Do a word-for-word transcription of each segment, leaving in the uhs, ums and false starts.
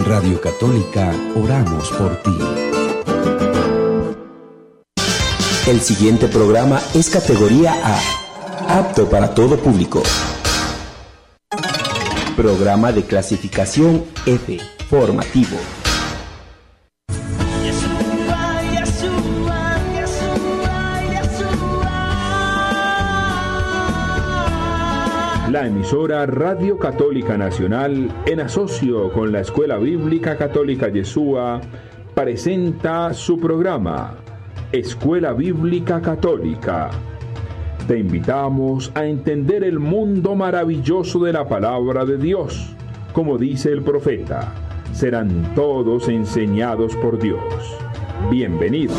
Radio Católica, oramos por ti. El siguiente programa es categoría A, apto para todo público. Programa de clasificación F, formativo. La emisora Radio Católica Nacional, en asocio con la Escuela Bíblica Católica Yeshua, presenta su programa, Escuela Bíblica Católica. Te invitamos a entender el mundo maravilloso de la palabra de Dios. Como dice el profeta, serán todos enseñados por Dios. Bienvenidos.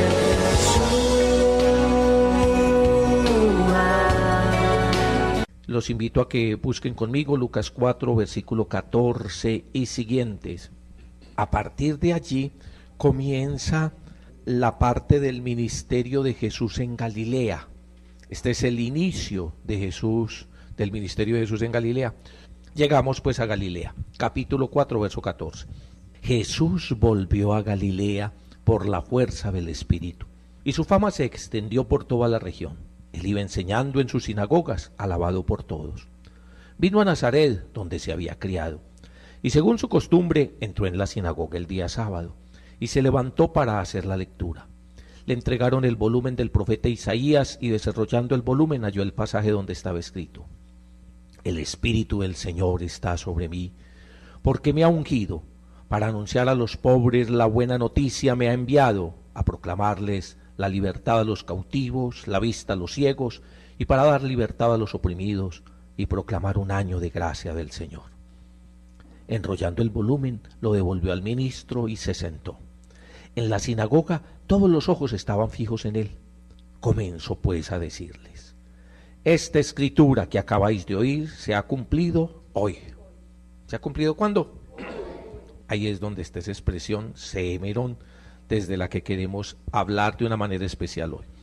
Los invito a que busquen conmigo Lucas cuatro, versículo catorce y siguientes. A partir de allí comienza la parte del ministerio de Jesús en Galilea. Este es el inicio de Jesús, del ministerio de Jesús en Galilea. Llegamos pues a Galilea, capítulo cuatro, verso catorce. Jesús volvió a Galilea por la fuerza del Espíritu, y su fama se extendió por toda la región. Él iba enseñando en sus sinagogas, alabado por todos. Vino a Nazaret, donde se había criado, y según su costumbre, entró en la sinagoga el día sábado, y se levantó para hacer la lectura. Le entregaron el volumen del profeta Isaías, y desarrollando el volumen halló el pasaje donde estaba escrito: El Espíritu del Señor está sobre mí, porque me ha ungido para anunciar a los pobres la buena noticia, me ha enviado a proclamarles la libertad a los cautivos, la vista a los ciegos, y para dar libertad a los oprimidos, y proclamar un año de gracia del Señor. Enrollando el volumen, lo devolvió al ministro y se sentó. En la sinagoga todos los ojos estaban fijos en él. Comenzó pues a decirles: Esta escritura que acabáis de oír se ha cumplido hoy. ¿Se ha cumplido cuándo? Ahí es donde está esa expresión semerón, desde la que queremos hablar de una manera especial hoy.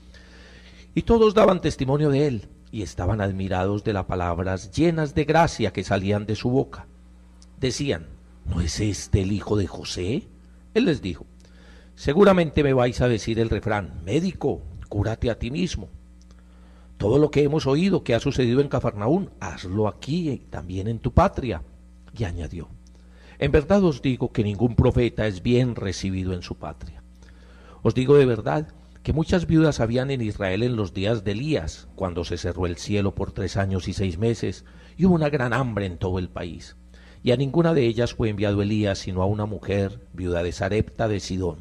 Y todos daban testimonio de él, y estaban admirados de las palabras llenas de gracia que salían de su boca. Decían: ¿no es este el hijo de José? Él les dijo: seguramente me vais a decir el refrán: médico, cúrate a ti mismo. Todo lo que hemos oído que ha sucedido en Cafarnaún, hazlo aquí y también en tu patria. Y añadió: en verdad os digo que ningún profeta es bien recibido en su patria. Os digo de verdad que muchas viudas habían en Israel en los días de Elías, cuando se cerró el cielo por tres años y seis meses, y hubo una gran hambre en todo el país. Y a ninguna de ellas fue enviado Elías, sino a una mujer, viuda de Sarepta de Sidón.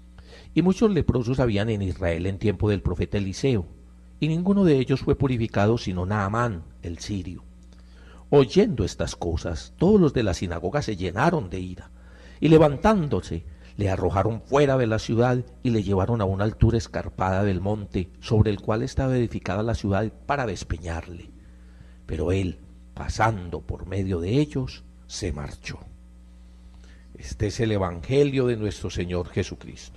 Y muchos leprosos habían en Israel en tiempo del profeta Eliseo, y ninguno de ellos fue purificado, sino Naamán, el sirio. Oyendo estas cosas, todos los de la sinagoga se llenaron de ira, y levantándose, le arrojaron fuera de la ciudad y le llevaron a una altura escarpada del monte, sobre el cual estaba edificada la ciudad, para despeñarle. Pero él, pasando por medio de ellos, se marchó. Este es el Evangelio de nuestro Señor Jesucristo.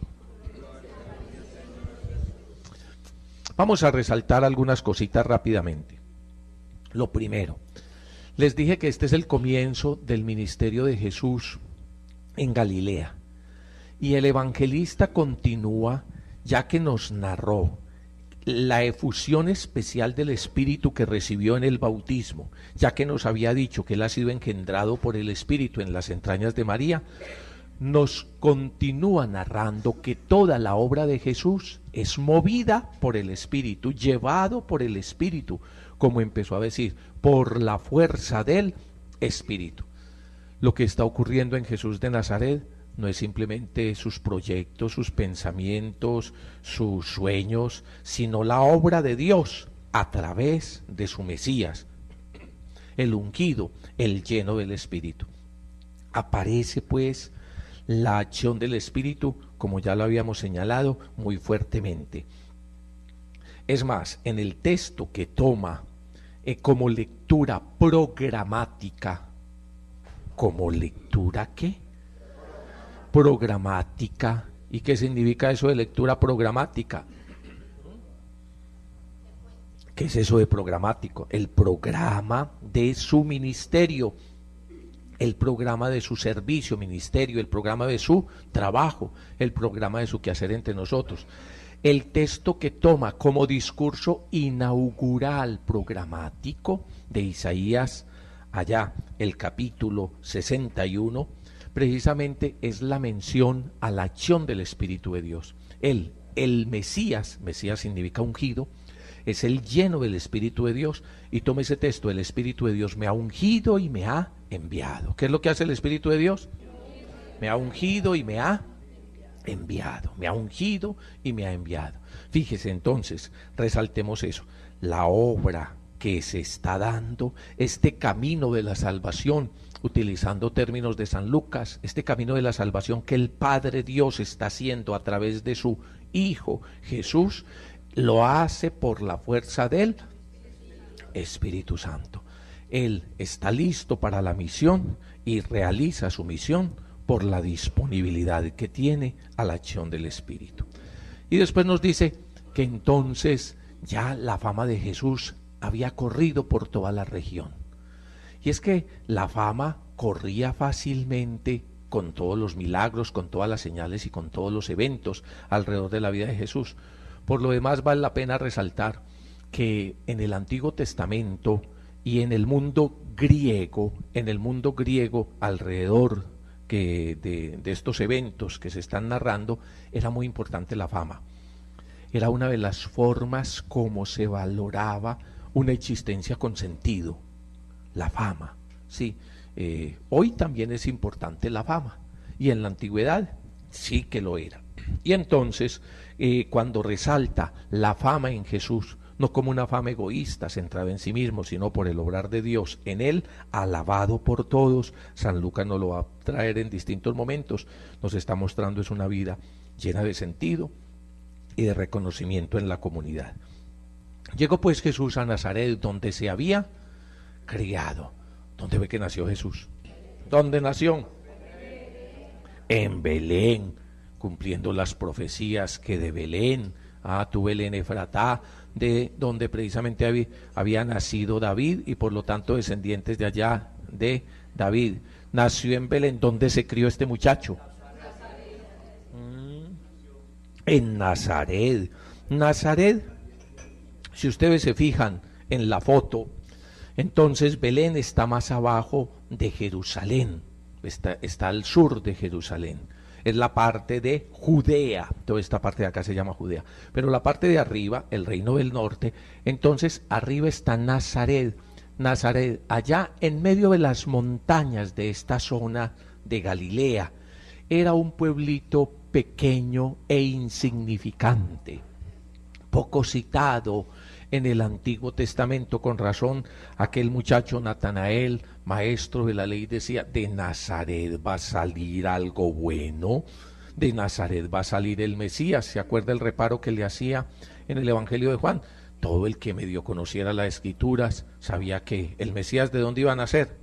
Vamos a resaltar algunas cositas rápidamente. Lo primero, les dije que este es el comienzo del ministerio de Jesús en Galilea. Y el evangelista continúa, ya que nos narró la efusión especial del Espíritu que recibió en el bautismo, ya que nos había dicho que él ha sido engendrado por el Espíritu en las entrañas de María. Nos continúa narrando que toda la obra de Jesús es movida por el Espíritu, llevado por el Espíritu, como empezó a decir, por la fuerza del Espíritu. Lo que está ocurriendo en Jesús de Nazaret no es simplemente sus proyectos, sus pensamientos, sus sueños, sino la obra de Dios a través de su Mesías, el ungido, el lleno del Espíritu. Aparece pues la acción del Espíritu, como ya lo habíamos señalado, muy fuertemente. Es más, en el texto que toma eh, como lectura programática, ¿como lectura qué? Programática. ¿Y qué significa eso de lectura programática? ¿Qué es eso de programático? El programa de su ministerio. el programa de su servicio, ministerio, el programa de su trabajo, el programa de su quehacer entre nosotros. El texto que toma como discurso inaugural programático de Isaías, allá el capítulo sesenta y uno, precisamente es la mención a la acción del Espíritu de Dios. Él, el Mesías, Mesías significa ungido, es el lleno del Espíritu de Dios, y toma ese texto: el Espíritu de Dios me ha ungido y me ha enviado. ¿Qué es lo que hace el Espíritu de Dios? Me ha ungido y me ha enviado, me ha ungido y me ha enviado. Fíjese entonces, resaltemos eso, la obra que se está dando, este camino de la salvación, utilizando términos de San Lucas, este camino de la salvación que el Padre Dios está haciendo a través de su Hijo Jesús, lo hace por la fuerza del Espíritu Santo. Él está listo para la misión y realiza su misión por la disponibilidad que tiene a la acción del Espíritu. Y después nos dice que entonces ya la fama de Jesús había corrido por toda la región. Y es que la fama corría fácilmente con todos los milagros, con todas las señales y con todos los eventos alrededor de la vida de Jesús. Por lo demás, vale la pena resaltar que en el Antiguo Testamento y en el mundo griego, en el mundo griego alrededor que de, de estos eventos que se están narrando, era muy importante la fama. Era una de las formas como se valoraba una existencia con sentido, la fama. Sí, eh, hoy también es importante la fama, y en la antigüedad sí que lo era. Y entonces, eh, cuando resalta la fama en Jesús, no como una fama egoísta, centrada en sí mismo, sino por el obrar de Dios en él, alabado por todos. San Lucas nos lo va a traer en distintos momentos, nos está mostrando es una vida llena de sentido y de reconocimiento en la comunidad. Llegó pues Jesús a Nazaret, donde se había criado. ¿Dónde ve que nació Jesús? ¿Dónde nació? En Belén, cumpliendo las profecías que de Belén, ah, tu Belén Efratá, de donde precisamente había, había nacido David, y por lo tanto descendientes de allá de David. Nació en Belén. ¿Dónde se crió este muchacho? Mm, en Nazaret. Nazaret, si ustedes se fijan en la foto, entonces Belén está más abajo de Jerusalén, está, está al sur de Jerusalén. Es la parte de Judea, toda esta parte de acá se llama Judea, pero la parte de arriba, el reino del norte, entonces arriba está Nazaret, Nazaret, allá en medio de las montañas de esta zona de Galilea. Era un pueblito pequeño e insignificante, poco citado en el Antiguo Testamento. Con razón, aquel muchacho Natanael, maestro de la ley, decía: de Nazaret va a salir algo bueno, de Nazaret va a salir el Mesías. ¿Se acuerda el reparo que le hacía en el Evangelio de Juan? Todo el que medio conociera las Escrituras sabía que el Mesías, ¿de dónde iba a nacer?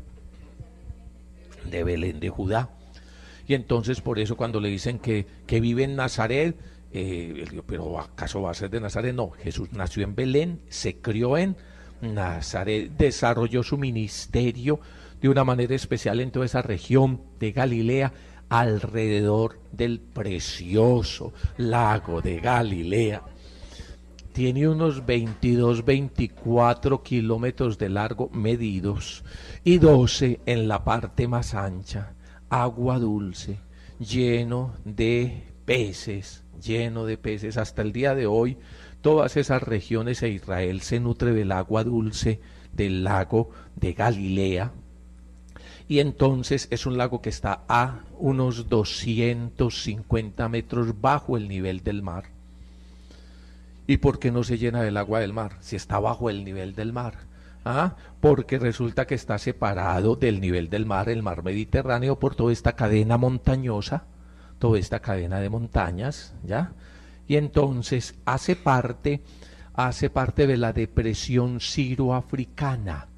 De Belén de Judá. Y entonces por eso cuando le dicen que, que vive en Nazaret, Eh, él dijo, pero ¿acaso va a ser de Nazaret? No, Jesús nació en Belén, se crió en Nazaret, desarrolló su ministerio de una manera especial en toda esa región de Galilea, alrededor del precioso lago de Galilea. Tiene unos veintidós, veinticuatro kilómetros de largo medidos y doce en la parte más ancha, agua dulce, lleno de peces, lleno de peces. Hasta el día de hoy, todas esas regiones de Israel se nutre del agua dulce del lago de Galilea. Y entonces es un lago que está a unos doscientos cincuenta metros bajo el nivel del mar. ¿Y por qué no se llena del agua del mar si está bajo el nivel del mar? ¿Ah? Porque resulta que está separado del nivel del mar, el mar Mediterráneo, por toda esta cadena montañosa, toda esta cadena de montañas, ¿ya? Y entonces hace parte, hace parte de la depresión siroafricana.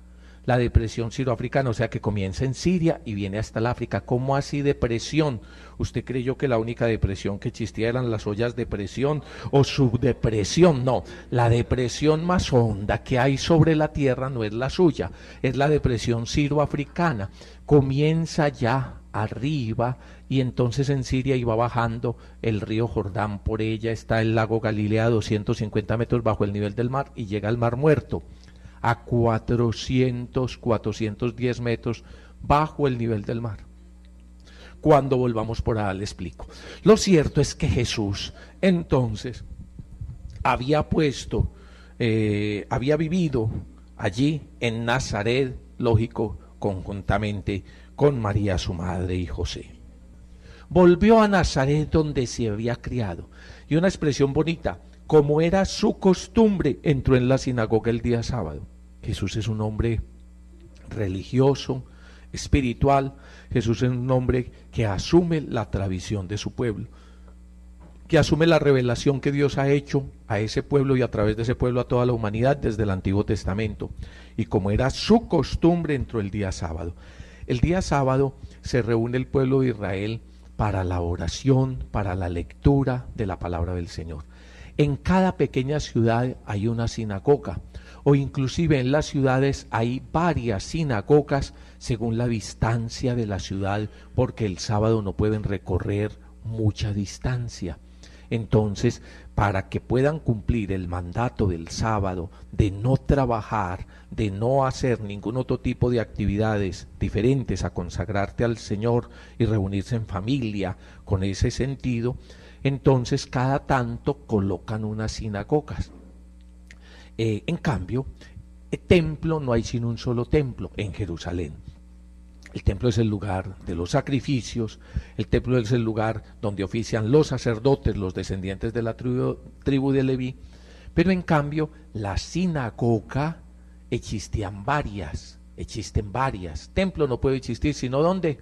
la depresión siroafricana, o sea que comienza en Siria y viene hasta el África. ¿Cómo así depresión? ¿Usted creyó que la única depresión que existía eran las ollas de presión o subdepresión? No, la depresión más honda que hay sobre la tierra no es la suya, es la depresión siroafricana. Comienza ya arriba y entonces en Siria iba bajando el río Jordán, por ella está el lago Galilea a doscientos cincuenta metros bajo el nivel del mar y llega al Mar Muerto a cuatrocientos, cuatrocientos diez metros bajo el nivel del mar. Cuando volvamos por allá le explico. Lo cierto es que Jesús entonces había puesto, eh, había vivido allí en Nazaret, lógico, conjuntamente con María su madre y José. Volvió a Nazaret donde se había criado. Y una expresión bonita, como era su costumbre, entró en la sinagoga el día sábado. Jesús es un hombre religioso, espiritual. Jesús es un hombre que asume la tradición de su pueblo, que asume la revelación que Dios ha hecho a ese pueblo y a través de ese pueblo a toda la humanidad desde el Antiguo Testamento. Y como era su costumbre, entró el día sábado. El día sábado se reúne el pueblo de Israel para la oración, para la lectura de la palabra del Señor. En cada pequeña ciudad hay una sinagoga, o inclusive en las ciudades hay varias sinagogas según la distancia de la ciudad, porque el sábado no pueden recorrer mucha distancia. Entonces, para que puedan cumplir el mandato del sábado de no trabajar, de no hacer ningún otro tipo de actividades diferentes a consagrarte al Señor y reunirse en familia con ese sentido, entonces cada tanto colocan unas sinagogas. Eh, en cambio, el templo no hay sino un solo templo en Jerusalén. El templo es el lugar de los sacrificios, el templo es el lugar donde ofician los sacerdotes, los descendientes de la tribu, tribu de Leví, pero en cambio la sinagoga existían varias, existen varias. Templo no puede existir sino ¿dónde?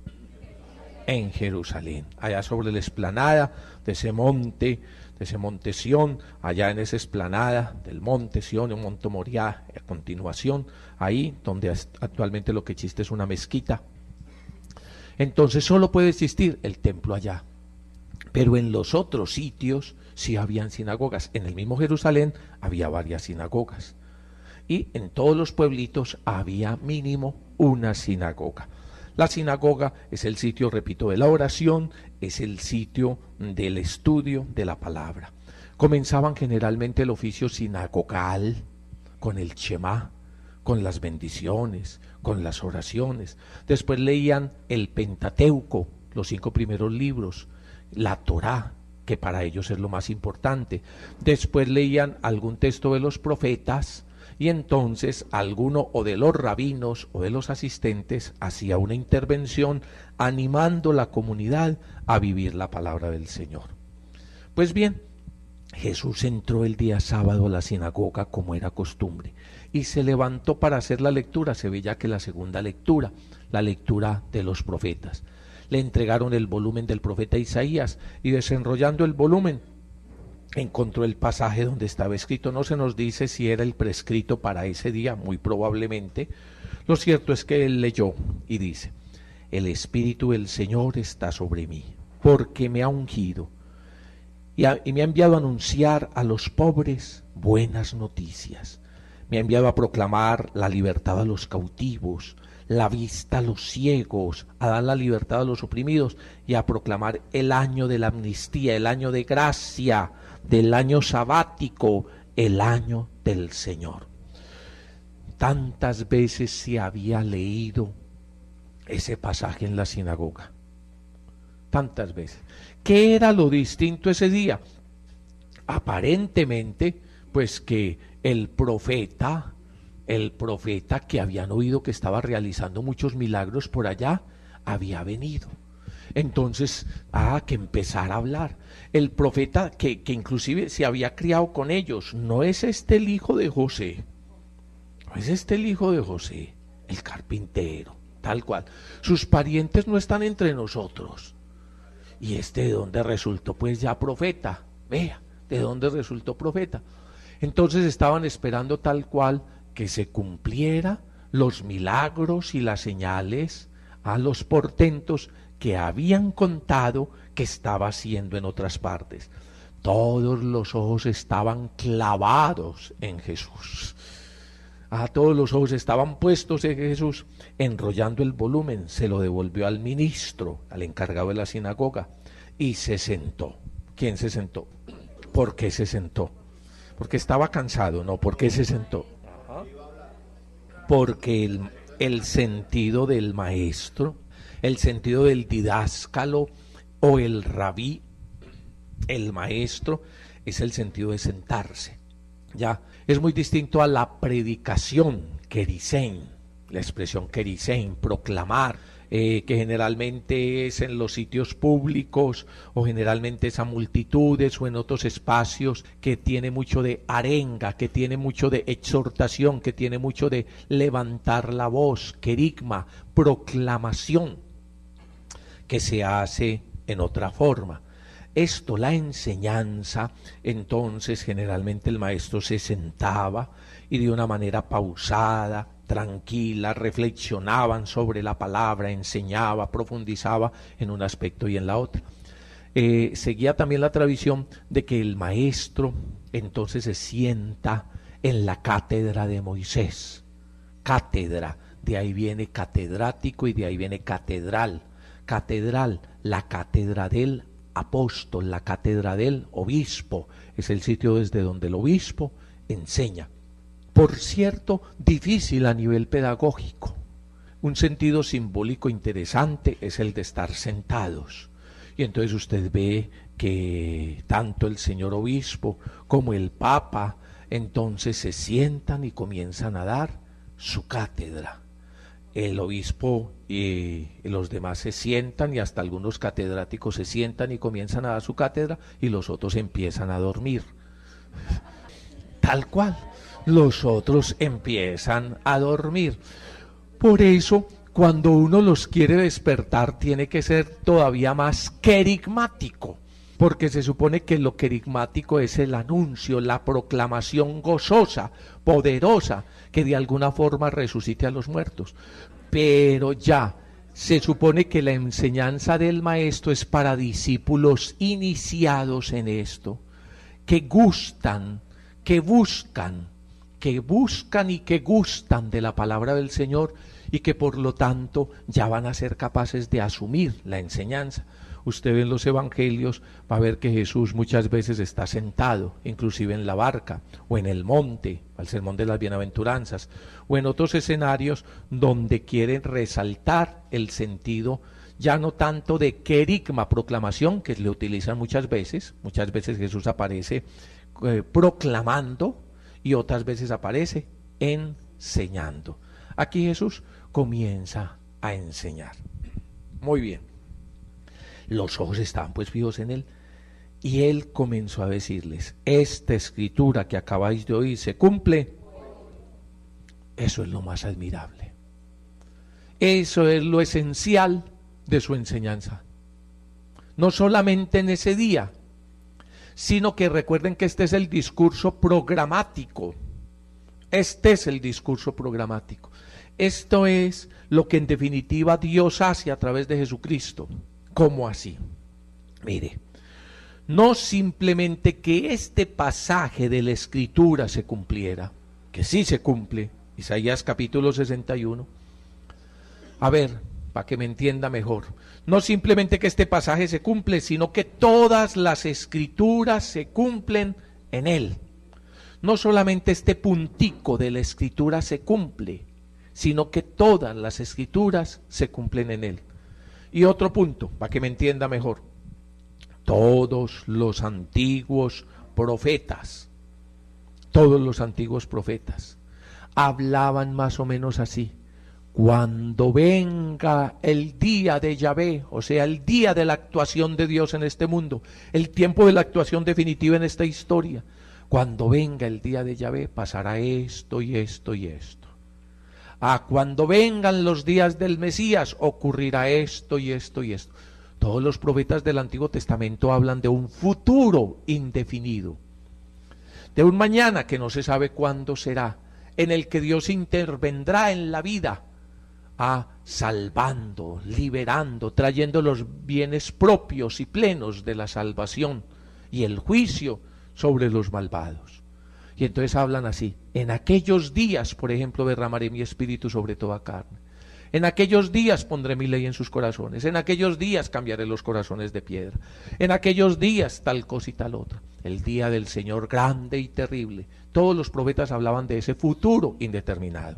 En Jerusalén, allá sobre la explanada de ese monte, de ese monte Sión, allá en esa explanada del monte Sión, un monte Moriah, a continuación, ahí donde actualmente lo que existe es una mezquita. Entonces solo puede existir el templo allá, pero en los otros sitios sí habían sinagogas. En el mismo Jerusalén había varias sinagogas y en todos los pueblitos había mínimo una sinagoga. La sinagoga es el sitio, repito, de la oración, es el sitio del estudio de la palabra. Comenzaban generalmente el oficio sinagogal con el Shema, con las bendiciones, con las oraciones. Después leían el Pentateuco, los cinco primeros libros, la Torá, que para ellos es lo más importante. Después leían algún texto de los profetas, y entonces alguno o de los rabinos o de los asistentes hacía una intervención animando la comunidad a vivir la palabra del Señor. Pues bien, Jesús entró el día sábado a la sinagoga como era costumbre y se levantó para hacer la lectura. Se ve ya que la segunda lectura, la lectura de los profetas. Le entregaron el volumen del profeta Isaías y desenrollando el volumen encontró el pasaje donde estaba escrito. No se nos dice si era el prescrito para ese día, muy probablemente. Lo cierto es que él leyó y dice: el Espíritu del Señor está sobre mí, porque me ha ungido y, a, y me ha enviado a anunciar a los pobres buenas noticias. Me ha enviado a proclamar la libertad a los cautivos, la vista a los ciegos, a dar la libertad a los oprimidos y a proclamar el año de la amnistía, el año de gracia, del año sabático, el año del Señor. Tantas veces se había leído ese pasaje en la sinagoga, tantas veces. ¿Qué era lo distinto ese día? Aparentemente, pues que el profeta, el profeta que habían oído que estaba realizando muchos milagros por allá, había venido. Entonces, ah, que empezar a hablar. El profeta que, que inclusive se había criado con ellos, ¿no es este el hijo de José? ¿No es este el hijo de José? El carpintero, tal cual. Sus parientes no están entre nosotros. ¿Y este de dónde resultó? Pues ya profeta. Vea, ¿de dónde resultó profeta? Entonces estaban esperando tal cual que se cumpliera los milagros y las señales, a los portentos que habían contado que estaba haciendo en otras partes. Todos los ojos estaban clavados en Jesús. A todos los ojos estaban puestos en Jesús. Enrollando el volumen, se lo devolvió al ministro, al encargado de la sinagoga, y se sentó. ¿Quién se sentó? ¿Por qué se sentó? Porque estaba cansado, no, ¿por qué se sentó? Porque el, el sentido del maestro, el sentido del didáscalo o el rabí, el maestro, es el sentido de sentarse. Ya, es muy distinto a la predicación, kerisein, la expresión kerisein, proclamar, eh, que generalmente es en los sitios públicos o generalmente es a multitudes o en otros espacios, que tiene mucho de arenga, que tiene mucho de exhortación, que tiene mucho de levantar la voz, querigma, proclamación, que se hace en otra forma. Esto, la enseñanza, entonces generalmente el maestro se sentaba y de una manera pausada, tranquila, reflexionaban sobre la palabra, enseñaba, profundizaba en un aspecto y en la otra. Eh, seguía también la tradición de que el maestro entonces se sienta en la cátedra de Moisés. Cátedra, de ahí viene catedrático y de ahí viene catedral. Catedral, la cátedra del apóstol, la cátedra del obispo, es el sitio desde donde el obispo enseña. Por cierto, difícil a nivel pedagógico. Un sentido simbólico interesante es el de estar sentados. Y entonces usted ve que tanto el señor obispo como el papa entonces se sientan y comienzan a dar su cátedra. El obispo y los demás se sientan y hasta algunos catedráticos se sientan y comienzan a dar su cátedra y los otros empiezan a dormir. Tal cual, los otros empiezan a dormir. Por eso, cuando uno los quiere despertar, tiene que ser todavía más querigmático, porque se supone que lo querigmático es el anuncio, la proclamación gozosa, poderosa, que de alguna forma resucite a los muertos. Pero ya se supone que la enseñanza del maestro es para discípulos iniciados en esto, que gustan, que buscan, que buscan y que gustan de la palabra del Señor y que por lo tanto ya van a ser capaces de asumir la enseñanza. Usted ve en los evangelios, va a ver que Jesús muchas veces está sentado, inclusive en la barca, o en el monte, al sermón de las bienaventuranzas, o en otros escenarios donde quieren resaltar el sentido, ya no tanto de querigma, proclamación, que le utilizan muchas veces, muchas veces Jesús aparece eh, proclamando, y otras veces aparece enseñando. Aquí Jesús comienza a enseñar. Muy bien. Los ojos estaban pues fijos en él, y él comenzó a decirles: esta escritura que acabáis de oír se cumple. Eso es lo más admirable. Eso es lo esencial de su enseñanza. No solamente en ese día, sino que recuerden que este es el discurso programático. Este es el discurso programático. Esto es lo que en definitiva Dios hace a través de Jesucristo. ¿Cómo así? Mire, no simplemente que este pasaje de la Escritura se cumpliera, que sí se cumple, Isaías capítulo sesenta y uno. A ver, para que me entienda mejor, no simplemente que este pasaje se cumple, sino que todas las Escrituras se cumplen en él. No solamente este puntico de la Escritura se cumple, sino que todas las Escrituras se cumplen en él. Y otro punto, para que me entienda mejor, todos los antiguos profetas, todos los antiguos profetas, hablaban más o menos así: cuando venga el día de Yahvé, o sea, el día de la actuación de Dios en este mundo, el tiempo de la actuación definitiva en esta historia, cuando venga el día de Yahvé pasará esto y esto y esto. Ah, cuando vengan los días del Mesías ocurrirá esto y esto y esto. Todos los profetas del Antiguo Testamento hablan de un futuro indefinido, de un mañana que no se sabe cuándo será, en el que Dios intervendrá en la vida, a salvando, liberando, trayendo los bienes propios y plenos de la salvación y el juicio sobre los malvados. Y entonces hablan así: en aquellos días, por ejemplo, derramaré mi espíritu sobre toda carne. En aquellos días pondré mi ley en sus corazones. En aquellos días cambiaré los corazones de piedra. En aquellos días tal cosa y tal otra. El día del Señor grande y terrible. Todos los profetas hablaban de ese futuro indeterminado.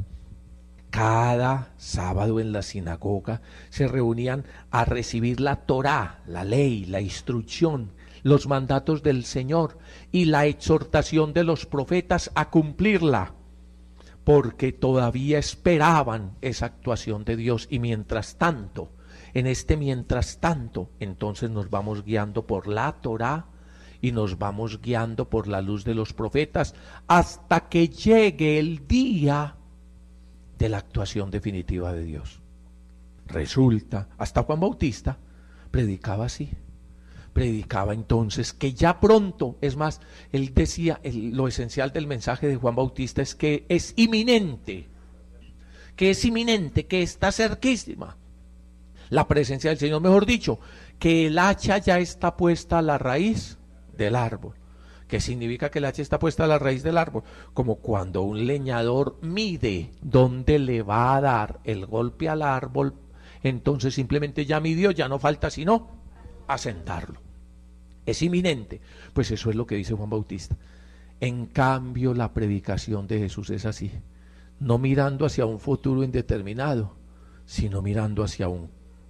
Cada sábado en la sinagoga se reunían a recibir la Torá, la ley, la instrucción, los mandatos del Señor y la exhortación de los profetas a cumplirla, porque todavía esperaban esa actuación de Dios. Y mientras tanto, en este mientras tanto, entonces nos vamos guiando por la Torá y nos vamos guiando por la luz de los profetas hasta que llegue el día de la actuación definitiva de Dios. Resulta, hasta Juan Bautista predicaba así. Predicaba entonces que ya pronto, es más, él decía, el, lo esencial del mensaje de Juan Bautista es que es inminente, que es inminente, que está cerquísima la presencia del Señor, mejor dicho, que el hacha ya está puesta a la raíz del árbol. ¿Qué significa que el hacha está puesta a la raíz del árbol? Como cuando un leñador mide dónde le va a dar el golpe al árbol, entonces simplemente ya midió, ya no falta sino asentarlo. Es inminente. Pues eso es lo que dice Juan Bautista. En cambio, la predicación de Jesús es así, no mirando hacia un futuro indeterminado, sino mirando hacia un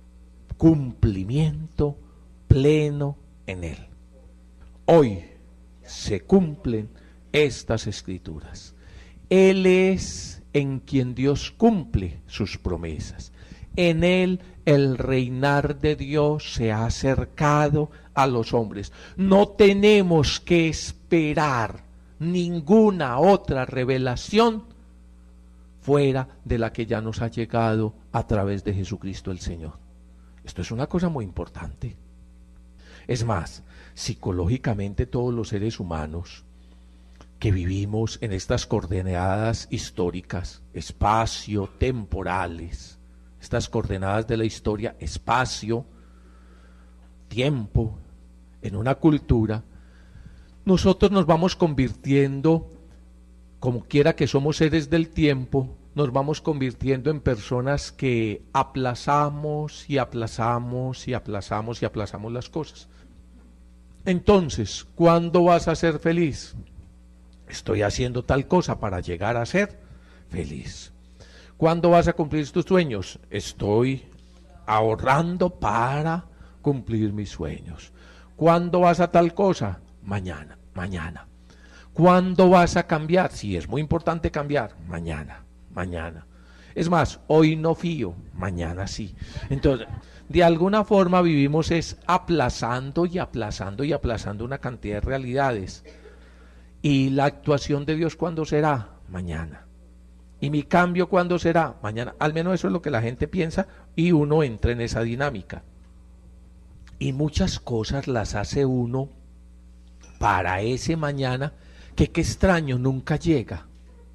cumplimiento pleno en él. Hoy se cumplen estas escrituras. Él es en quien Dios cumple sus promesas. En él el reinar de Dios se ha acercado a los hombres. No tenemos que esperar ninguna otra revelación fuera de la que ya nos ha llegado a través de Jesucristo el Señor. Esto es una cosa muy importante. Es más, psicológicamente todos los seres humanos que vivimos en estas coordenadas históricas, espacio, temporales, estas coordenadas de la historia, espacio, tiempo, en una cultura, nosotros nos vamos convirtiendo, como quiera que somos seres del tiempo, nos vamos convirtiendo en personas que aplazamos y aplazamos y aplazamos y aplazamos las cosas. Entonces, ¿cuándo vas a ser feliz? Estoy haciendo tal cosa para llegar a ser feliz. ¿Cuándo vas a cumplir tus sueños? Estoy ahorrando para cumplir mis sueños. ¿Cuándo vas a tal cosa? Mañana, mañana. ¿Cuándo vas a cambiar? Sí, es muy importante cambiar. Mañana, mañana. Es más, hoy no fío, mañana sí. Entonces, de alguna forma vivimos es aplazando y aplazando y aplazando una cantidad de realidades. ¿Y la actuación de Dios cuándo será? Mañana. ¿Y mi cambio cuándo será? Mañana. Al menos eso es lo que la gente piensa y uno entra en esa dinámica. Y muchas cosas las hace uno para ese mañana que qué extraño nunca llega.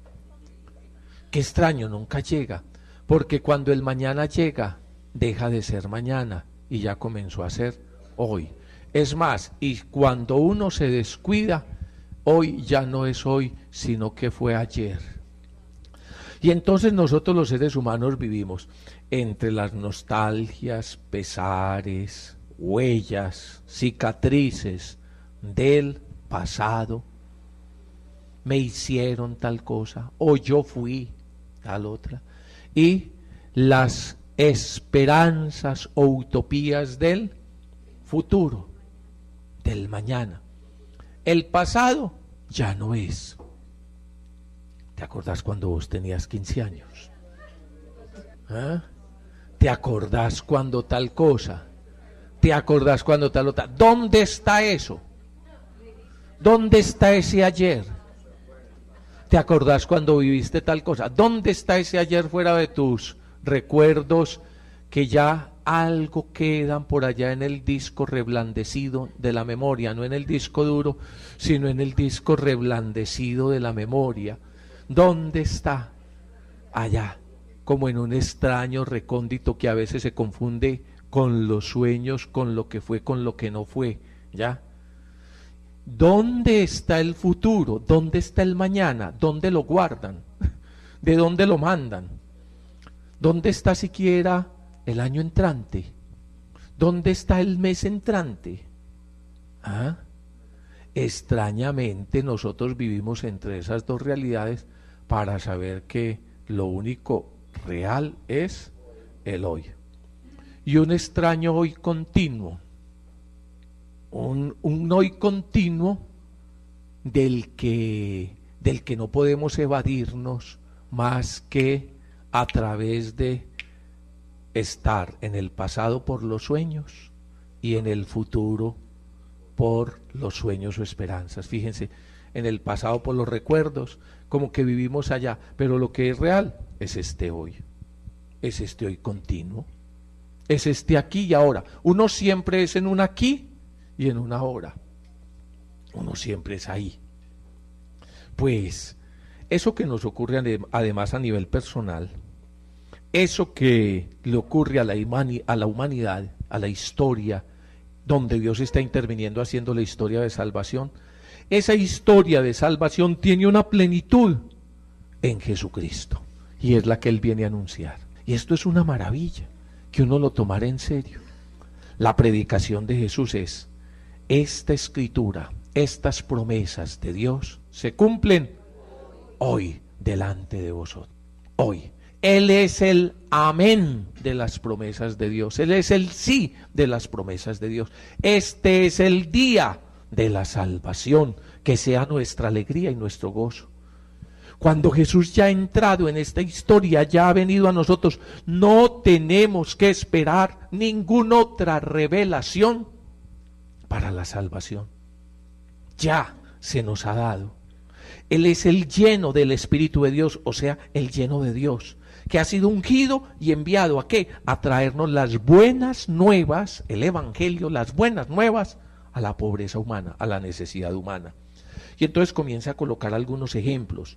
Qué extraño nunca llega. Porque cuando el mañana llega, deja de ser mañana y ya comenzó a ser hoy. Es más, y cuando uno se descuida, hoy ya no es hoy, sino que fue ayer. Y entonces nosotros los seres humanos vivimos entre las nostalgias, pesares, huellas, cicatrices del pasado. Me hicieron tal cosa, o yo fui tal otra. Y las esperanzas o utopías del futuro, del mañana. El pasado ya no es. ¿Te acordás cuando vos tenías quince años? ¿Ah? ¿Te acordás cuando tal cosa? ¿Te acordás cuando tal otra? ¿Dónde está eso? ¿Dónde está ese ayer? ¿Te acordás cuando viviste tal cosa? ¿Dónde está ese ayer fuera de tus recuerdos que ya algo quedan por allá en el disco reblandecido de la memoria? No en el disco duro, sino en el disco reblandecido de la memoria, ¿Dónde está? Allá, como en un extraño recóndito que a veces se confunde con los sueños, con lo que fue, con lo que no fue, ¿ya? ¿Dónde está el futuro? ¿Dónde está el mañana? ¿Dónde lo guardan? ¿De dónde lo mandan? ¿Dónde está siquiera el año entrante? ¿Dónde está el mes entrante? ¿Ah? Extrañamente nosotros vivimos entre esas dos realidades para saber que lo único real es el hoy. Y un extraño hoy continuo, un, un hoy continuo del que, del que no podemos evadirnos más que a través de estar en el pasado por los sueños y en el futuro por los sueños o esperanzas. Fíjense, en el pasado por los recuerdos, como que vivimos allá, pero lo que es real es este hoy, es este hoy continuo, es este aquí y ahora. Uno siempre es en un aquí y en una ahora, uno siempre es ahí. Pues eso que nos ocurre además a nivel personal, eso que le ocurre a la, a la humanidad, a la historia, donde Dios está interviniendo haciendo la historia de salvación, esa historia de salvación tiene una plenitud en Jesucristo, y es la que Él viene a anunciar. Y esto es una maravilla, que uno lo tomara en serio. La predicación de Jesús es: esta escritura, estas promesas de Dios se cumplen hoy delante de vosotros. Hoy. Él es el amén de las promesas de Dios. Él es el sí de las promesas de Dios. Este es el día de la salvación, que sea nuestra alegría y nuestro gozo. Cuando Jesús ya ha entrado en esta historia, ya ha venido a nosotros, no tenemos que esperar ninguna otra revelación para la salvación. Ya se nos ha dado. Él es el lleno del Espíritu de Dios, o sea, el lleno de Dios, que ha sido ungido y enviado ¿a qué? A traernos las buenas nuevas, el Evangelio, las buenas nuevas a la pobreza humana, a la necesidad humana. Y entonces comienza a colocar algunos ejemplos: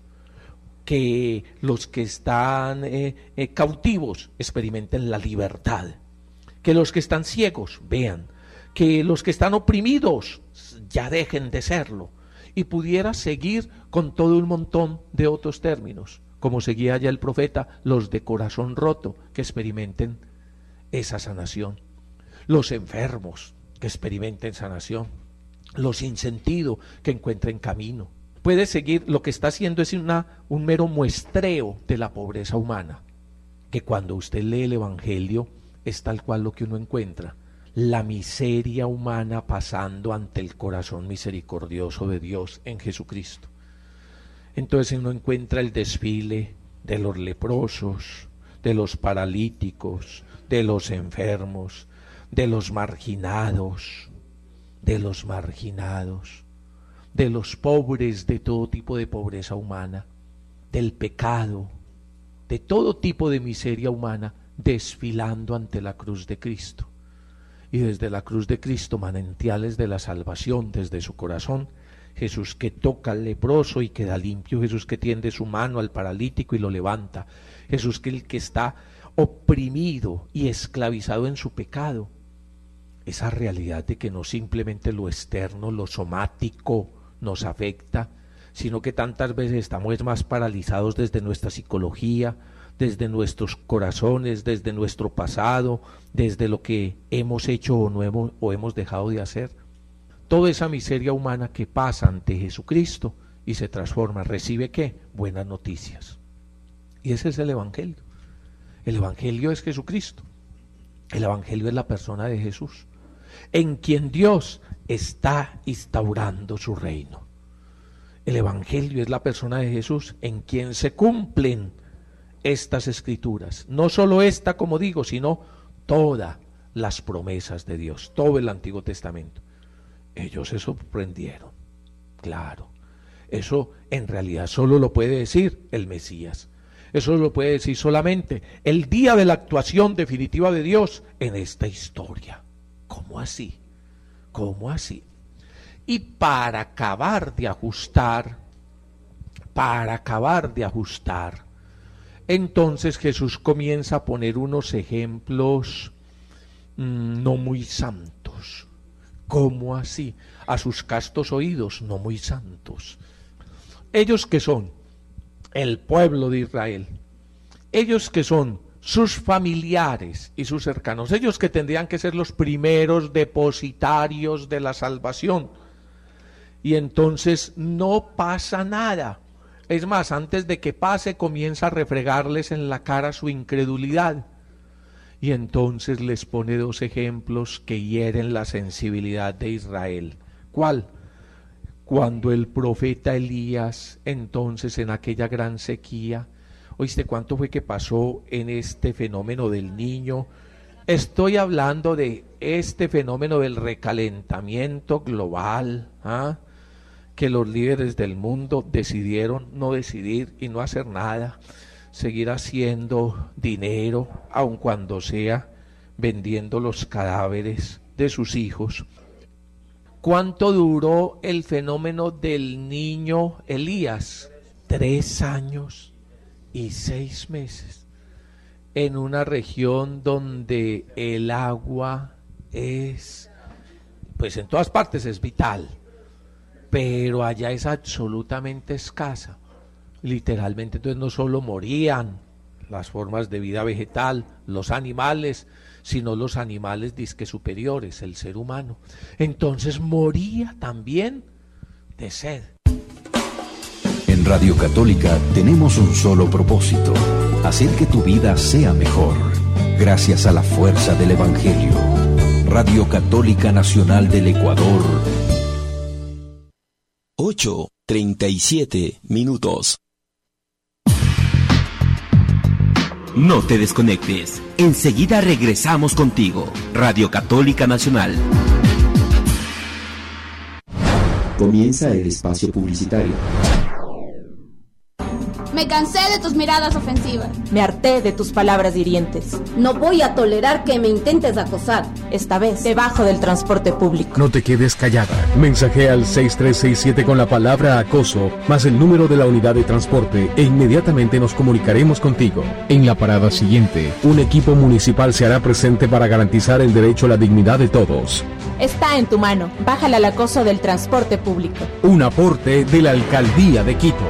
que los que están eh, eh, cautivos experimenten la libertad, que los que están ciegos vean, que los que están oprimidos ya dejen de serlo, y pudiera seguir con todo un montón de otros términos, como seguía ya el profeta, los de corazón roto, que experimenten esa sanación, los enfermos, que experimenten sanación, los sin sentido, que encuentren camino. Puede seguir, lo que está haciendo es una, un mero muestreo de la pobreza humana, que cuando usted lee el Evangelio es tal cual lo que uno encuentra, la miseria humana pasando ante el corazón misericordioso de Dios en Jesucristo. Entonces uno encuentra el desfile de los leprosos, de los paralíticos, de los enfermos, de los marginados, de los marginados, de los pobres, de todo tipo de pobreza humana, del pecado, de todo tipo de miseria humana, desfilando ante la cruz de Cristo. Y desde la cruz de Cristo, manantiales de la salvación desde su corazón, Jesús que toca al leproso y queda limpio, Jesús que tiende su mano al paralítico y lo levanta, Jesús que el que está oprimido y esclavizado en su pecado. Esa realidad de que no simplemente lo externo, lo somático nos afecta, sino que tantas veces estamos más paralizados desde nuestra psicología, desde nuestros corazones, desde nuestro pasado, desde lo que hemos hecho o no hemos, o hemos dejado de hacer. Toda esa miseria humana que pasa ante Jesucristo y se transforma, ¿recibe qué? Buenas noticias. Y ese es el Evangelio. El Evangelio es Jesucristo. El Evangelio es la persona de Jesús, en quien Dios está instaurando su reino. El Evangelio es la persona de Jesús, en quien se cumplen estas escrituras. No solo esta, como digo, sino todas las promesas de Dios, todo el Antiguo Testamento. Ellos se sorprendieron, claro. Eso en realidad solo lo puede decir el Mesías. Eso lo puede decir solamente el día de la actuación definitiva de Dios en esta historia. ¿Cómo así? ¿Cómo así? Y para acabar de ajustar, para acabar de ajustar. Entonces Jesús comienza a poner unos ejemplos mmm, no muy santos. ¿Cómo así? A sus castos oídos, no muy santos. ¿Ellos que son? El pueblo de Israel. Ellos que son sus familiares y sus cercanos. Ellos que tendrían que ser los primeros depositarios de la salvación. Y entonces no pasa nada. Es más, antes de que pase, comienza a refregarles en la cara su incredulidad. Y entonces les pone dos ejemplos que hieren la sensibilidad de Israel. ¿Cuál? Cuando el profeta Elías, entonces en aquella gran sequía, ¿oíste cuánto fue que pasó en este fenómeno del niño? Estoy hablando de este fenómeno del recalentamiento global, ¿ah? Que los líderes del mundo decidieron no decidir y no hacer nada, seguir haciendo dinero, aun cuando sea vendiendo los cadáveres de sus hijos. ¿Cuánto duró el fenómeno del niño Elías? Tres años y seis meses, en una región donde el agua es, pues en todas partes es vital, pero allá es absolutamente escasa, literalmente. Entonces no solo morían las formas de vida vegetal, los animales, sino los animales disque superiores, el ser humano. Entonces moría también de sed. En Radio Católica tenemos un solo propósito: hacer que tu vida sea mejor, gracias a la fuerza del Evangelio. Radio Católica Nacional del Ecuador. ocho treinta y siete minutos. No te desconectes. Enseguida regresamos contigo. Radio Católica Nacional. Comienza el espacio publicitario. Me cansé de tus miradas ofensivas. Me harté de tus palabras hirientes. No voy a tolerar que me intentes acosar. Esta vez, debajo del transporte público. No te quedes callada. Mensajea al seis tres seis siete con la palabra acoso, más el número de la unidad de transporte, e inmediatamente nos comunicaremos contigo. En la parada siguiente, un equipo municipal se hará presente para garantizar el derecho a la dignidad de todos. Está en tu mano. Bájale al acoso del transporte público. Un aporte de la Alcaldía de Quito.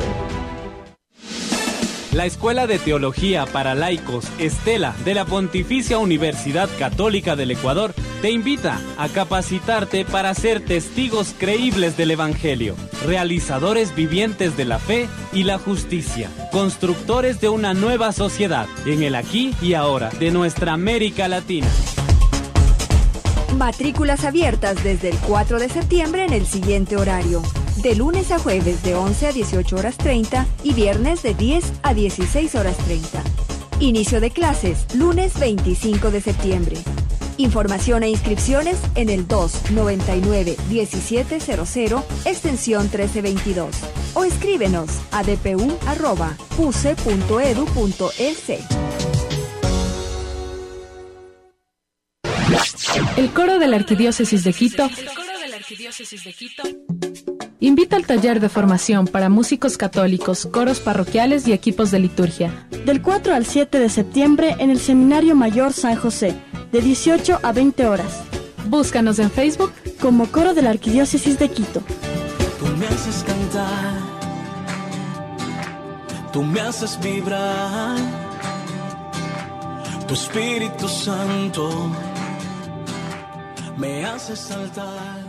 La Escuela de Teología para Laicos Estela de la Pontificia Universidad Católica del Ecuador te invita a capacitarte para ser testigos creíbles del Evangelio, realizadores vivientes de la fe y la justicia, constructores de una nueva sociedad en el aquí y ahora de nuestra América Latina. Matrículas abiertas desde el cuatro de septiembre en el siguiente horario. De lunes a jueves de once a dieciocho horas treinta y viernes de diez a dieciséis horas treinta. Inicio de clases lunes veinticinco de septiembre. Información e inscripciones en el dos noventa y nueve diecisiete cero cero extensión trece veintidós o escríbenos a d p u arroba puse punto edu punto e s. El coro de la Arquidiócesis de Quito, el coro de la Arquidiócesis de Quito invita al taller de formación para músicos católicos, coros parroquiales y equipos de liturgia. Del cuatro al siete de septiembre en el Seminario Mayor San José, de dieciocho a veinte horas. Búscanos en Facebook como Coro de la Arquidiócesis de Quito. Tú me haces cantar, tú me haces vibrar, tu Espíritu Santo me hace saltar.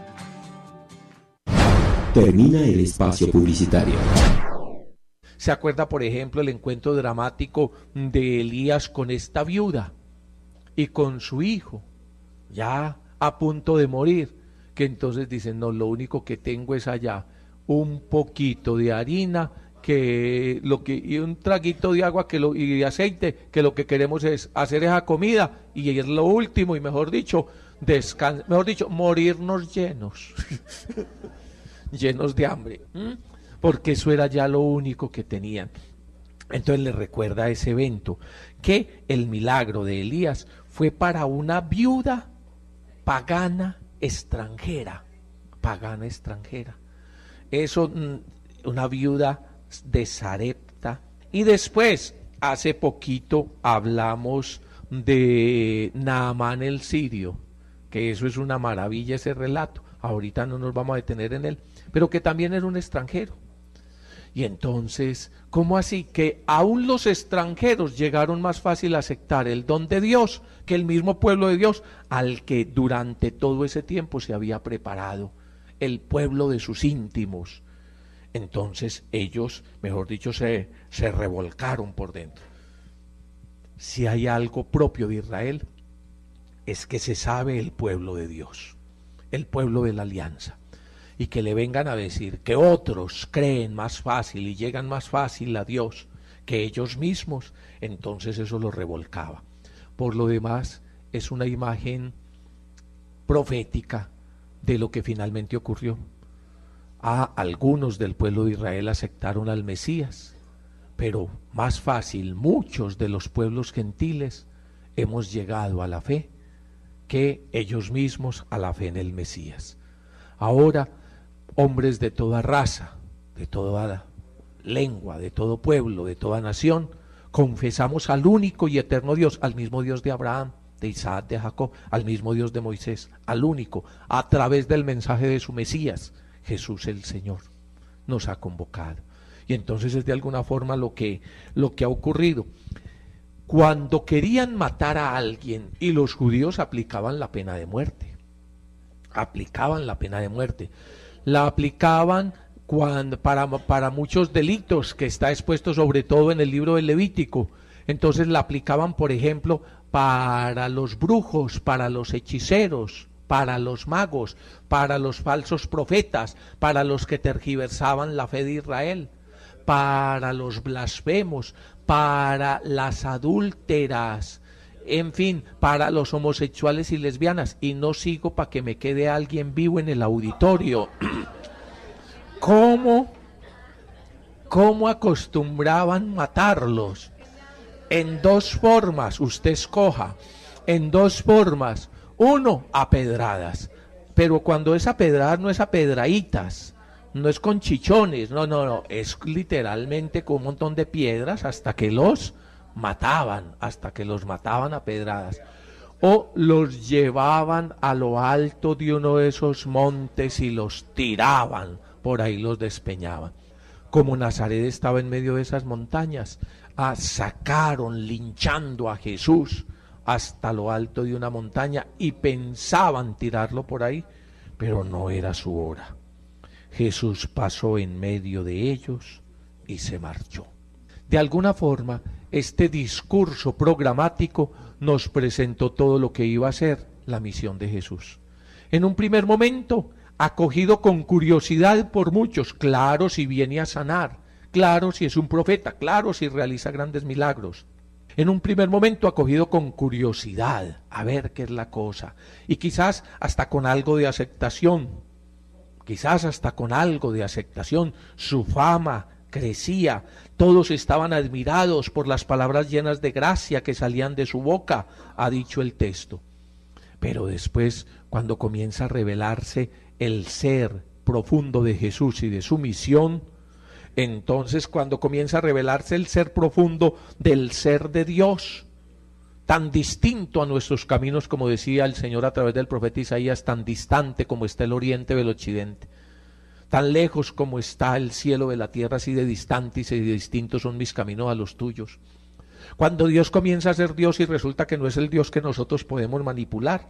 Termina el espacio publicitario. ¿Se acuerda, por ejemplo, el encuentro dramático de Elías con esta viuda y con su hijo, ya a punto de morir? Que entonces dicen, no, lo único que tengo es allá un poquito de harina que lo que y un traguito de agua que lo, y de aceite, que lo que queremos es hacer esa comida y es lo último, y mejor dicho, descan mejor dicho, morirnos llenos. llenos de hambre, ¿Mm? porque eso era ya lo único que tenían. Entonces le recuerda ese evento, que el milagro de Elías fue para una viuda pagana extranjera, pagana extranjera. Eso, una viuda de Sarepta. Y después, hace poquito hablamos de Naamán el sirio, que eso es una maravilla ese relato. Ahorita no nos vamos a detener en él, pero que también era un extranjero. Y entonces, ¿cómo así? Que aún los extranjeros llegaron más fácil a aceptar el don de Dios que el mismo pueblo de Dios, al que durante todo ese tiempo se había preparado el pueblo de sus íntimos. Entonces ellos, mejor dicho, se, se revolcaron por dentro. Si hay algo propio de Israel, es que se sabe el pueblo de Dios, el pueblo de la alianza. Y que le vengan a decir que otros creen más fácil y llegan más fácil a Dios que ellos mismos, entonces eso los revolcaba. Por lo demás, es una imagen profética de lo que finalmente ocurrió. A algunos del pueblo de Israel aceptaron al Mesías, pero más fácil, muchos de los pueblos gentiles hemos llegado a la fe que ellos mismos a la fe en el Mesías. Ahora, hombres de toda raza, de toda lengua, de todo pueblo, de toda nación, confesamos al único y eterno Dios, al mismo Dios de Abraham, de Isaac, de Jacob, al mismo Dios de Moisés, al único, a través del mensaje de su Mesías, Jesús el Señor, nos ha convocado. Y entonces es de alguna forma lo que, lo que ha ocurrido. Cuando querían matar a alguien, y los judíos aplicaban la pena de muerte, aplicaban la pena de muerte, la aplicaban cuando, para, para muchos delitos que está expuesto sobre todo en el libro del Levítico. Entonces la aplicaban, por ejemplo, para los brujos, para los hechiceros, para los magos, para los falsos profetas, para los que tergiversaban la fe de Israel, para los blasfemos, para las adúlteras, en fin, para los homosexuales y lesbianas. Y no sigo para que me quede alguien vivo en el auditorio. ¿Cómo, cómo acostumbraban matarlos? En dos formas, usted escoja, en dos formas. Uno, a pedradas, pero cuando es a pedradas no es a pedraditas, no es con chichones, no, no, no, es literalmente con un montón de piedras hasta que los mataban, hasta que los mataban a pedradas. O los llevaban a lo alto de uno de esos montes y los tiraban, por ahí los despeñaban. Como Nazaret estaba en medio de esas montañas, ah, sacaron linchando a Jesús hasta lo alto de una montaña y pensaban tirarlo por ahí, pero no era su hora. Jesús pasó en medio de ellos y se marchó. De alguna forma, este discurso programático nos presentó todo lo que iba a ser la misión de Jesús. En un primer momento, acogido con curiosidad por muchos, claro si viene a sanar, claro si es un profeta, claro si realiza grandes milagros. En un primer momento acogido con curiosidad, a ver qué es la cosa, y quizás hasta con algo de aceptación, quizás hasta con algo de aceptación, su fama crecía, todos estaban admirados por las palabras llenas de gracia que salían de su boca, ha dicho el texto. Pero después, cuando comienza a revelarse el ser profundo de Jesús y de su misión, entonces cuando comienza a revelarse el ser profundo del ser de Dios, tan distinto a nuestros caminos, como decía el Señor a través del profeta Isaías, tan distante como está el oriente del occidente, tan lejos como está el cielo de la tierra, así de distantes y de distintos son mis caminos a los tuyos. Cuando Dios comienza a ser Dios y resulta que no es el Dios que nosotros podemos manipular,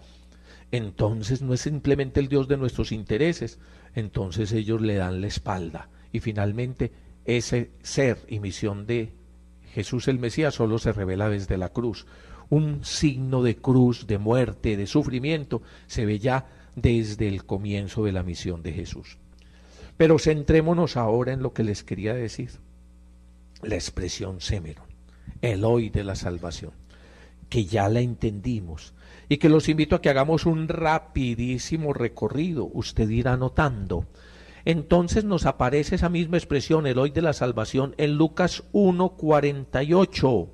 entonces no es simplemente el Dios de nuestros intereses, entonces ellos le dan la espalda. Y finalmente ese ser y misión de Jesús el Mesías solo se revela desde la cruz. Un signo de cruz, de muerte, de sufrimiento, se ve ya desde el comienzo de la misión de Jesús. Pero centrémonos ahora en lo que les quería decir. La expresión Semeron, el hoy de la salvación, que ya la entendimos y que los invito a que hagamos un rapidísimo recorrido. Usted irá anotando. Entonces nos aparece esa misma expresión, el hoy de la salvación, en Lucas uno cuarenta y ocho.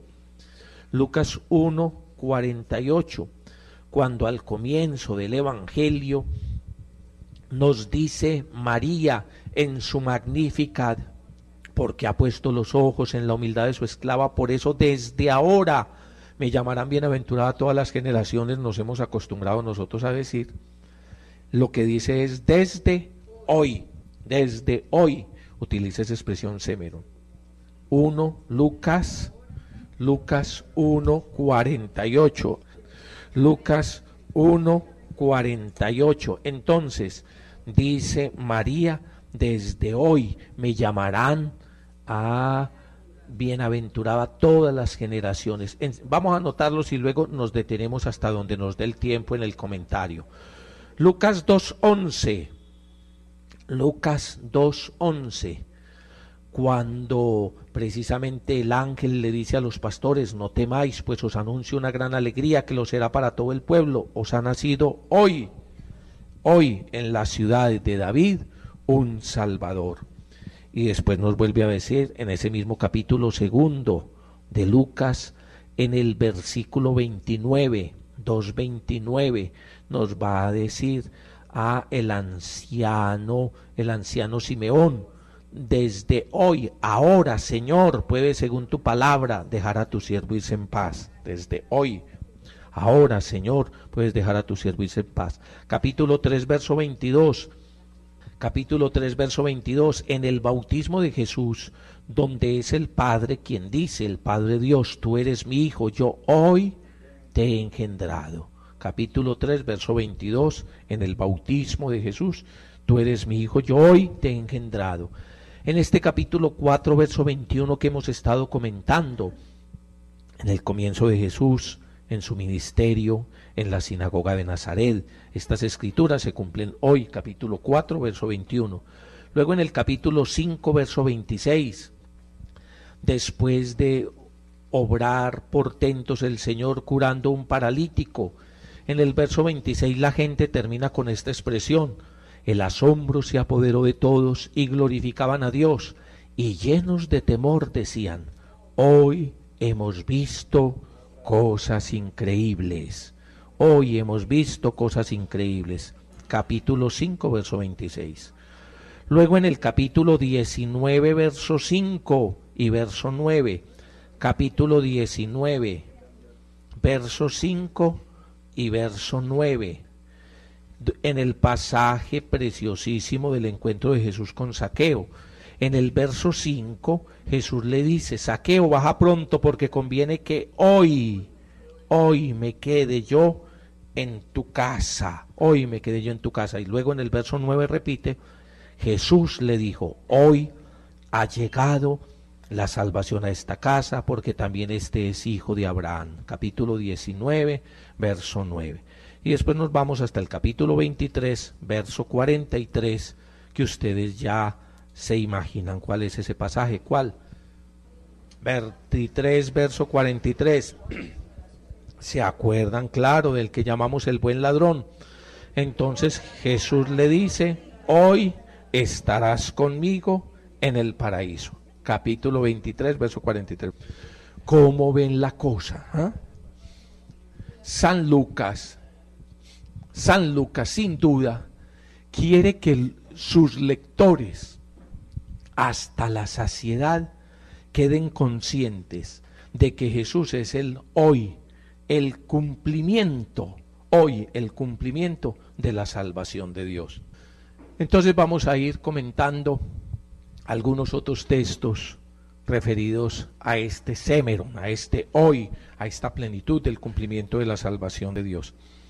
Lucas uno cuarenta y ocho, cuando al comienzo del Evangelio nos dice María en su Magnificat, porque ha puesto los ojos en la humildad de su esclava, por eso desde ahora me llamarán bienaventurada todas las generaciones. Nos hemos acostumbrado nosotros a decir, lo que dice es desde hoy, desde hoy, utiliza esa expresión Semeron. uno, Lucas, Lucas uno, cuarenta y ocho, Lucas uno, cuarenta y ocho, entonces, dice María, desde hoy me llamarán a bienaventurada todas las generaciones. En, vamos a anotarlos y luego nos detenemos hasta donde nos dé el tiempo en el comentario. Lucas dos once, Lucas dos once, cuando precisamente el ángel le dice a los pastores, no temáis, pues os anuncio una gran alegría que lo será para todo el pueblo, os ha nacido hoy, hoy en la ciudad de David, un Salvador. Y después nos vuelve a decir en ese mismo capítulo segundo de Lucas, en el versículo veintinueve, dos veintinueve, nos va a decir a el anciano, el anciano Simeón, desde hoy, ahora, Señor, puedes según tu palabra dejar a tu siervo irse en paz. Desde hoy, ahora, Señor, puedes dejar a tu siervo irse en paz. Capítulo tres, verso veintidós. Capítulo tres, verso veintidós, en el bautismo de Jesús, donde es el Padre quien dice, el Padre Dios, tú eres mi Hijo, yo hoy te he engendrado. Capítulo tres, verso veintidós, en el bautismo de Jesús, tú eres mi Hijo, yo hoy te he engendrado. En este capítulo cuatro, verso veintiuno que hemos estado comentando, en el comienzo de Jesús, en su ministerio, en la sinagoga de Nazaret. Estas escrituras se cumplen hoy, capítulo cuatro, verso veintiuno. Luego en el capítulo cinco, verso veintiséis, después de obrar portentos el Señor curando un paralítico, en el verso veintiséis la gente termina con esta expresión, el asombro se apoderó de todos y glorificaban a Dios, y llenos de temor decían, hoy hemos visto cosas increíbles. Hoy hemos visto cosas increíbles. Capítulo cinco, verso veintiséis. Luego en el capítulo diecinueve, verso cinco y verso nueve. Capítulo diecinueve, verso cinco y verso nueve. En el pasaje preciosísimo del encuentro de Jesús con Zaqueo. En el verso cinco, Jesús le dice, Zaqueo, baja pronto porque conviene que hoy, hoy me quede yo en tu casa, hoy me quede yo en tu casa. Y luego en el verso nueve repite, Jesús le dijo, hoy ha llegado la salvación a esta casa porque también este es hijo de Abraham. Capítulo diecinueve, verso nueve. Y después nos vamos hasta el capítulo veintitrés, verso cuarenta y tres, que ustedes ya se imaginan cuál es ese pasaje. ¿Cuál? veintitrés, verso cuarenta y tres. ¿Se acuerdan? Claro, del que llamamos el buen ladrón. Entonces Jesús le dice, hoy estarás conmigo en el paraíso. Capítulo veintitrés, verso cuarenta y tres. ¿Cómo ven la cosa? ¿Ah? San Lucas, San Lucas sin duda quiere que sus lectores hasta la saciedad queden conscientes de que Jesús es el hoy, el cumplimiento, hoy el cumplimiento de la salvación de Dios. Entonces vamos a ir comentando algunos otros textos referidos a este Semeron, a este hoy, a esta plenitud del cumplimiento de la salvación de Dios.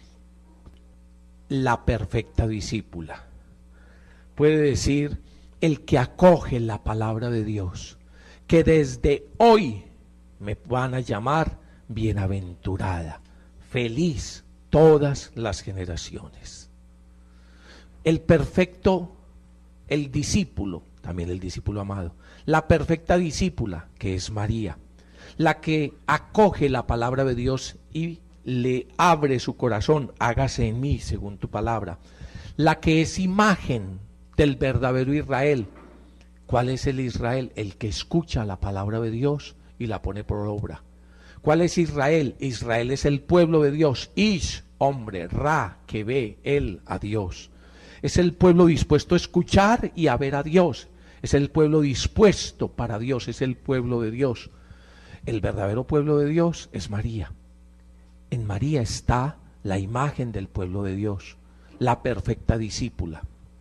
La perfecta discípula. Puede decir el que acoge la palabra de Dios, que desde hoy me van a llamar bienaventurada, feliz todas las generaciones. El perfecto, el discípulo, también el discípulo amado, la perfecta discípula, que es María, la que acoge la palabra de Dios y le abre su corazón, hágase en mí según tu palabra, la que es imagen del verdadero Israel. ¿Cuál es el Israel? El que escucha la palabra de Dios y la pone por obra. ¿Cuál es Israel? Israel es el pueblo de Dios, Ish, hombre, Ra, que ve él a Dios. Es el pueblo dispuesto a escuchar y a ver a Dios. es el pueblo dispuesto para Dios, es el pueblo de Dios. El verdadero pueblo de Dios es María. En María está la imagen del pueblo de Dios, la perfecta discípula.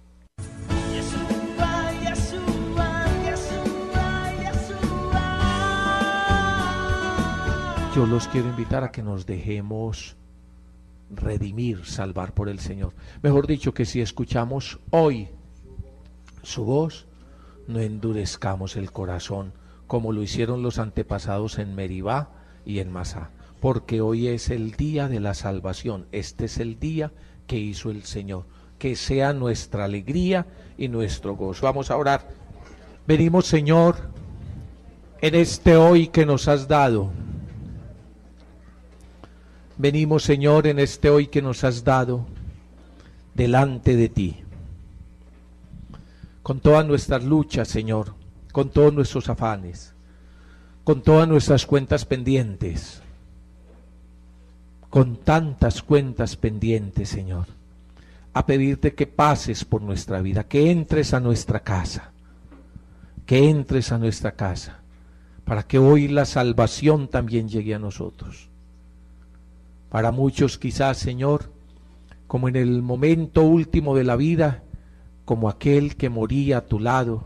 Yo los quiero invitar a que nos dejemos redimir, salvar por el Señor. Mejor dicho, que si escuchamos hoy su voz, no endurezcamos el corazón como lo hicieron los antepasados en Meribá y en Masá, porque hoy es el día de la salvación. Este es el día que hizo el Señor. Que sea nuestra alegría y nuestro gozo. Vamos a orar. Venimos, Señor, en este hoy que nos has dado. Venimos, Señor, en este hoy que nos has dado delante de ti, con todas nuestras luchas, Señor, con todos nuestros afanes, con todas nuestras cuentas pendientes, con tantas cuentas pendientes, Señor, a pedirte que pases por nuestra vida, que entres a nuestra casa, que entres a nuestra casa, para que hoy la salvación también llegue a nosotros. Para muchos quizás, Señor, como en el momento último de la vida, como aquel que moría a tu lado,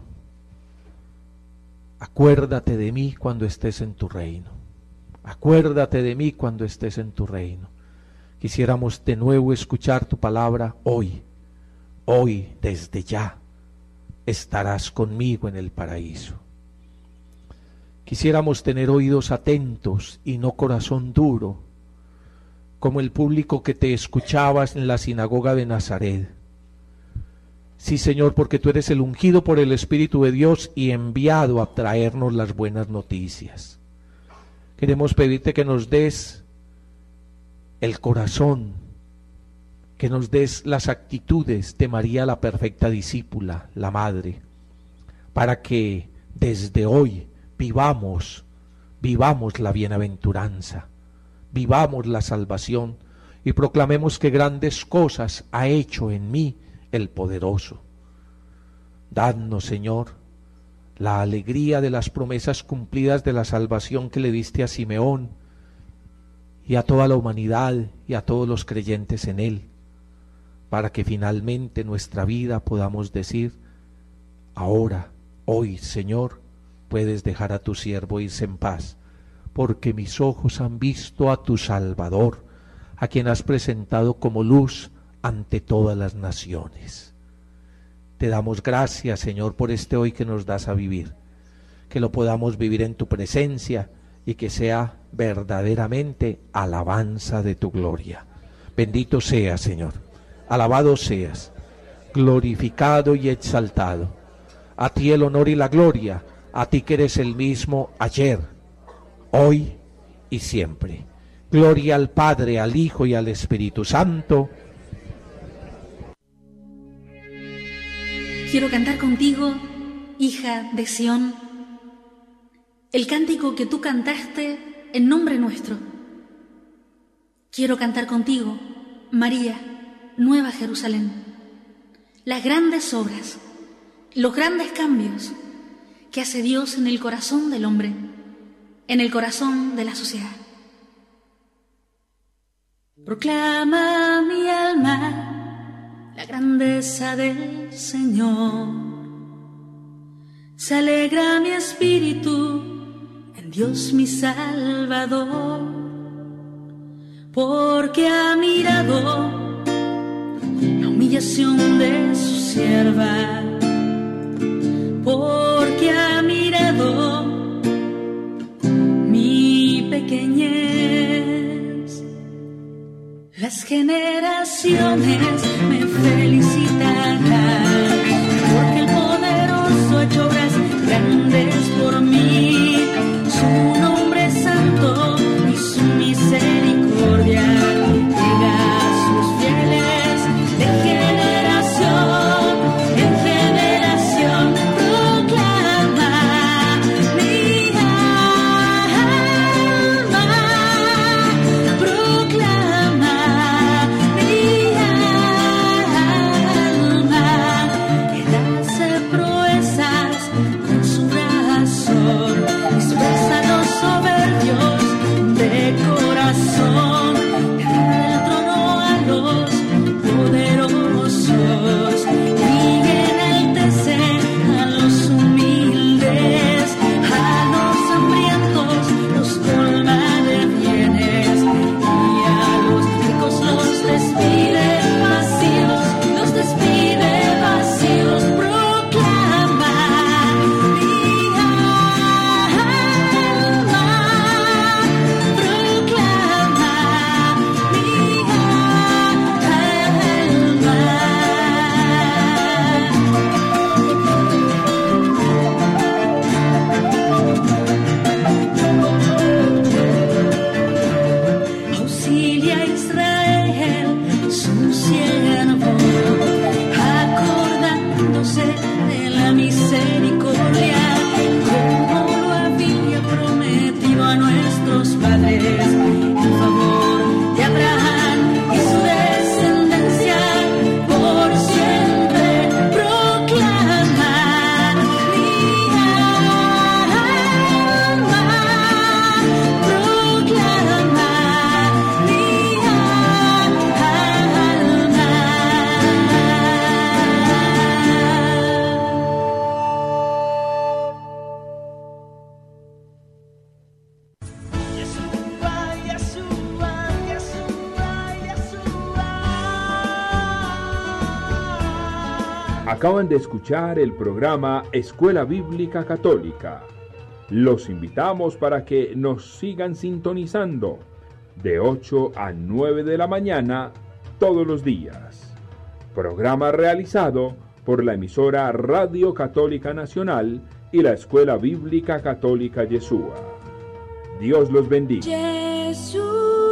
acuérdate de mí cuando estés en tu reino. Acuérdate de mí cuando estés en tu reino. Quisiéramos de nuevo escuchar tu palabra hoy. Hoy, desde ya, estarás conmigo en el paraíso. Quisiéramos tener oídos atentos y no corazón duro, como el público que te escuchabas en la sinagoga de Nazaret. Sí, Señor, porque tú eres el ungido por el Espíritu de Dios y enviado a traernos las buenas noticias. Queremos pedirte que nos des el corazón, que nos des las actitudes de María, la perfecta discípula, la Madre, para que desde hoy vivamos, vivamos la bienaventuranza, vivamos la salvación y proclamemos que grandes cosas ha hecho en mí el poderoso. Dadnos, Señor, la alegría de las promesas cumplidas de la salvación que le diste a Simeón y a toda la humanidad y a todos los creyentes en él, para que finalmente nuestra vida podamos decir: ahora, hoy, Señor, puedes dejar a tu siervo irse en paz, porque mis ojos han visto a tu Salvador, a quien has presentado como luz ante todas las naciones. Te damos gracias, Señor, por este hoy que nos das a vivir, que lo podamos vivir en tu presencia y que sea verdaderamente alabanza de tu gloria. Bendito seas, Señor, alabado seas, glorificado y exaltado. A ti el honor y la gloria, a ti que eres el mismo ayer, hoy y siempre. Gloria al Padre, al Hijo y al Espíritu Santo. Quiero cantar contigo, hija de Sión, el cántico que tú cantaste en nombre nuestro. Quiero cantar contigo, María, Nueva Jerusalén, las grandes obras, los grandes cambios que hace Dios en el corazón del hombre, en el corazón de la sociedad. Proclama mi alma la grandeza del Señor. Se alegra mi espíritu en Dios mi Salvador, porque ha mirado la humillación de su sierva, porque ha mirado mi pequeñez. Las generaciones me felicitarán, porque el poderoso ha hecho obras grandes por mí. Su nombre es santo y su misericordia llega a sus fieles de generación en generación. Proclama mi alma, proclama mi alma. siervo, acordándose de la misericordia, como lo había prometido a nuestros padres, en favor de Abraham y su descendencia, por siempre proclama mi alma, proclama mi Acaban de escuchar el programa Escuela Bíblica Católica. Los invitamos para que nos sigan sintonizando de ocho a nueve de la mañana todos los días. Programa realizado por la emisora Radio Católica Nacional y la Escuela Bíblica Católica Yeshua. Dios los bendiga. Jesús.